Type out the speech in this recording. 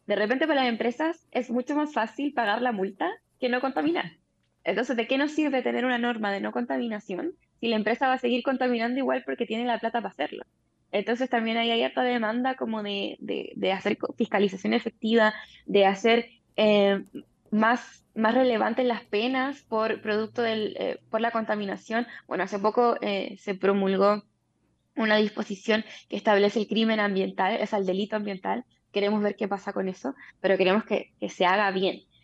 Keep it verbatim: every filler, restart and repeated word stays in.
de repente para las empresas es mucho más fácil pagar la multa que no contaminar. Entonces, ¿de qué nos sirve tener una norma de no contaminación si la empresa va a seguir contaminando igual porque tiene la plata para hacerlo? Entonces, también hay, hay harta demanda como de, de, de hacer co- fiscalización efectiva, de hacer eh, más, más relevantes las penas por producto del, eh, por la contaminación. Bueno, hace poco eh, se promulgó una disposición que establece el crimen ambiental, es el delito ambiental. Queremos ver qué pasa con eso, pero queremos que, que se haga bien.